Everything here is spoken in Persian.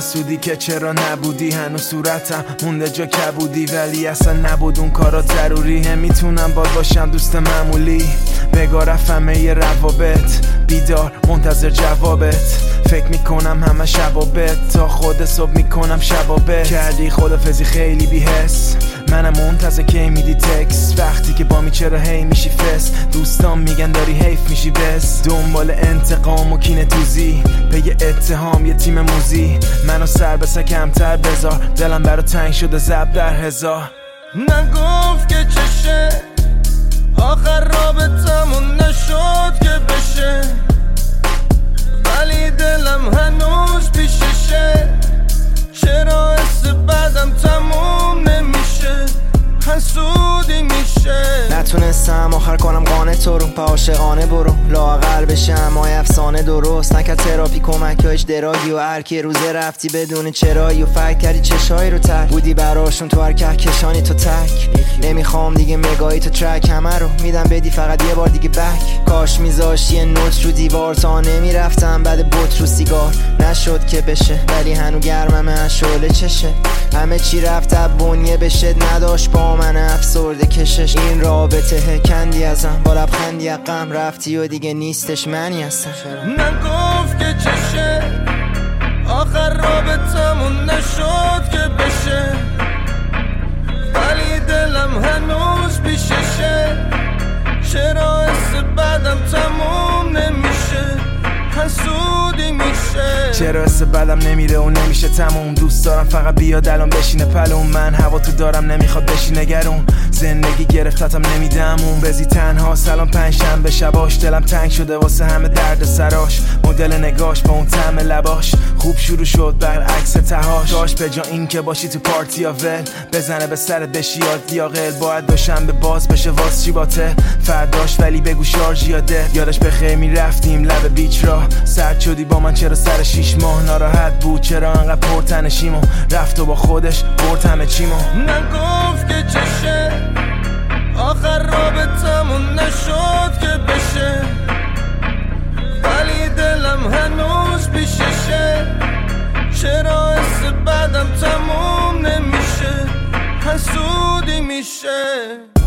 حسودی که چرا نبودی، هنوز صورتم مونده جا کبودی، ولی اصلا نبود اون کارا ضروری. میتونم باشم دوست معمولی، بگاه رفتم یه روابط، بیدار منتظر جوابت، فکر میکنم همه شبابت، تا خود صبح میکنم شبابت. کردی خدافزی خیلی بی‌حس، منم منتظر کی میدی تکس، وقتی که با می چرا هی میشی فس، دوستان میگن داری حیف میشی بس، دنبال انتقام و کینه توزی، پی اتهام یه تیم موزی، منو سر بسه کمتر بذار، دلم برا تنگ شده زب در هزار. نگفت که چشه، آخر رابطمون نشد که بشه، ولی دلم هنوز پیششه، چرا حس بعدم تموم نمیشه، حسودی میشه. نتونستم آخر کنم قانع تو رو، پا عاشقانه برو، لااقل بشم مای افسانه درست نکرد تراپی کمک یا اجدراگی، و هر کی روزه رفتی بدون چرایی، و فکر کردی چشایی رو تر بودی براشون، تو هر کهکشانی تو تک. نمیخوام دیگه مگایی تو ترک، همه رو میدم بدی فقط یه بار دیگه بک. کاش میذاشتی یه نوت رو دیوار تا نمیرفتم بعد بوت رو سیگار، نشد که بشه ولی هنو گرممه از شعله چشه، همه چی رفت بنیه بشه، نداشت با من افسرده کشش، این رابطه کندی ازم با لبخندی غم، رفتی و دیگه نیستش منی هستم. نگفت که چشه، آخر رابطمون نشد که بشه، ولی دلم هنوز پیششه، چرا حس بعدم تموم نمیشه، حسودی میشه. چرا حس بدم نمیره و نمیشه تموم، دوست دارم فقط بیاد الان بشینه پلوم، من هوا تو دارم نمیخواد بشی نگرون، زندگی گرفتتم نمیدمون، بزی تنها سلام پنجشنبه شباش، دلم تنگ شده واسه همه درد سراش، مدل نگاش با اون طعم لباش، خوب شروع شد برعکس تهاش، داش به جا این که باشی تو پارتی یا ول، بزنه به سرت بشی یاد یا قل، باید دوشنبه باز بشه واس چی باته فرداش، ولی بگو شارژ یاده، یادش بخیر میرفتیم لب بیچ را، سرد شدی با من چرا سر 6 ماه، ناراحت بود چرا انقدر پرتنشیمو، رفت و با خودش برد همه چیمو. نگفت که چشه، آخر رابطمون نشد که بشه، ولی دلم هنوز پیششه، چرا حس بعدم تموم نمیشه، حسودی میشه.